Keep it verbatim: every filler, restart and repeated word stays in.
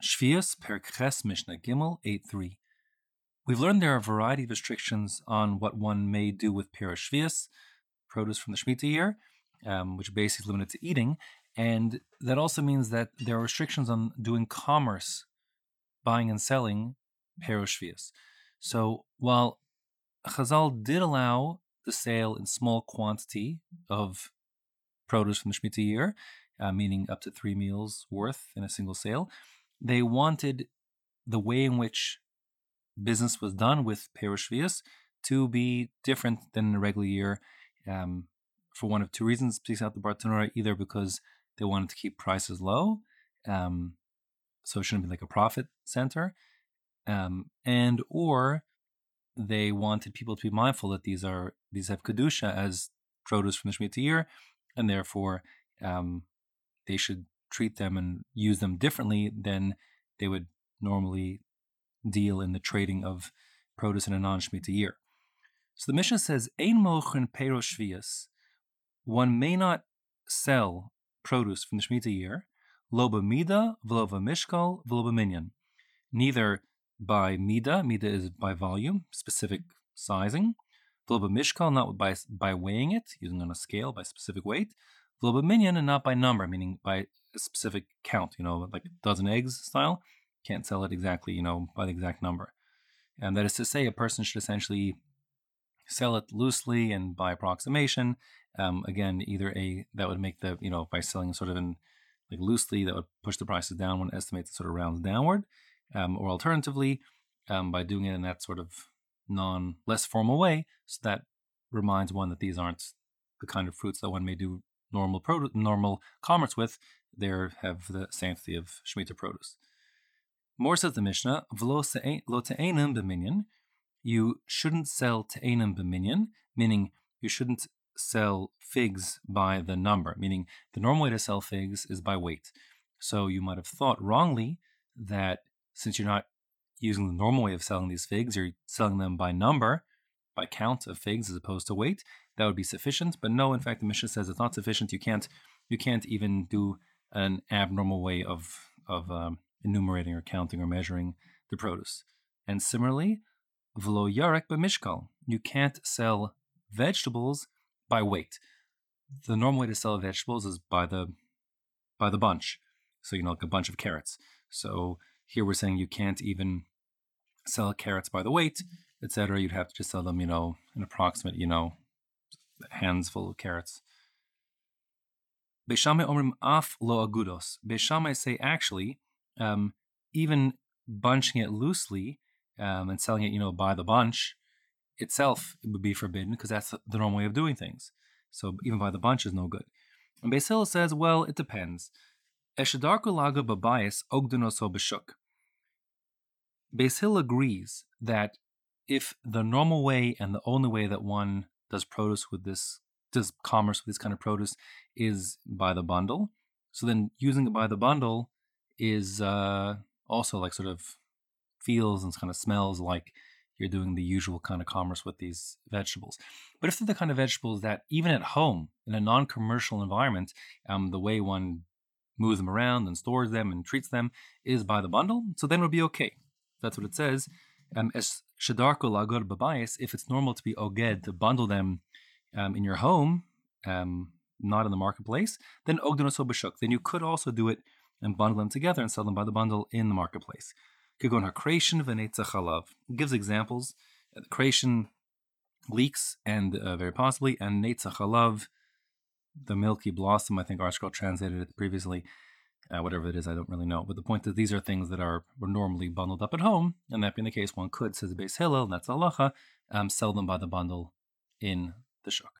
Shvius Perkhes Mishnah Gimel eight three. We've learned there are a variety of restrictions on what one may do with Perush Shvius, produce from the Shemitah year, um, which basically is limited to eating, and that also means that there are restrictions on doing commerce, buying and selling Perush Shvius. So while Chazal did allow the sale in small quantity of produce from the Shemitah year, uh, meaning up to three meals worth in a single sale, they wanted the way in which business was done with Perush Shvius to be different than in a regular year, um, for one of two reasons. Speaks out the Bartanura, either because they wanted to keep prices low, um, so it shouldn't be like a profit center, um, and or they wanted people to be mindful that these are these have kedusha as produce from the Shemitah year, and therefore um, they should treat them and use them differently than they would normally deal in the trading of produce in a non-Shemitah year. So the Mishnah says, Ein mochen Perush Shvius, one may not sell produce from the Shemitah year, lo b'mida, v'lo b'mishkal, v'lo b'minyan. Neither by mida, mida is by volume, specific sizing, v'lo b'mishkal, not by, by weighing it, using on a scale by specific weight, v'lo b'minyan, and not by number, meaning by a specific count, you know, like a dozen eggs style. Can't sell it exactly, you know, by the exact number. And that is to say, a person should essentially sell it loosely and by approximation. Um, again, either a that would make the, you know, by selling sort of in like loosely, that would push the prices down when it estimates it sort of rounds downward. Um, or alternatively, um, by doing it in that sort of non less formal way, so that reminds one that these aren't the kind of fruits that one may do normal produce, normal commerce with. They have the sanctity of Shemitah produce. More says the Mishnah, V'lo te'enim b'minyan, you shouldn't sell te'enim b'minyan, meaning you shouldn't sell figs by the number, meaning the normal way to sell figs is by weight. So you might have thought wrongly that since you're not using the normal way of selling these figs, you're selling them by number, by count of figs as opposed to weight, that would be sufficient. But no, in fact, the Mishnah says it's not sufficient. You can't, you can't even do an abnormal way of of um, enumerating or counting or measuring the produce. And similarly, v'lo yarek b'mishkal, you can't sell vegetables by weight. The normal way to sell vegetables is by the by the bunch. So, you know, like a bunch of carrots. So here we're saying you can't even sell carrots by the weight, et cetera. You'd have to just sell them, you know, an approximate, you know, hands full of carrots. Beis Shammai omrim af lo agudos. Beis Shammai say actually, um, even bunching it loosely um, and selling it, you know, by the bunch itself, it would be forbidden because that's the normal way of doing things. So even by the bunch is no good. And Beis Hillel says, well, it depends. Eshedarku laga babayis ogdunoso b'shuk. Beis Hillel agrees that if the normal way and the only way that one does produce with this, does commerce with this kind of produce is by the bundle, so then using it by the bundle is uh, also like sort of feels and kind of smells like you're doing the usual kind of commerce with these vegetables. But if they're the kind of vegetables that even at home, in a non-commercial environment, um, the way one moves them around and stores them and treats them is by the bundle, so then it would be okay. That's what it says. Um, as shadarko lagor babayis, if it's normal to be oged, to bundle them um, in your home, um, not in the marketplace, then ogdonoso b'shuk. Then you could also do it and bundle them together and sell them by the bundle in the marketplace. Kigon hakreishin v'neitza chalav. It gives examples. Uh, the creation leeks and uh, very possibly, and neitza chalav, the milky blossom. I think ArtScroll translated it previously. Uh, whatever it is, I don't really know. But the point is, these are things that are were normally bundled up at home, and that being the case, one could, says Beis Hillel, and that's halacha, um, sell them by the bundle in the shuk.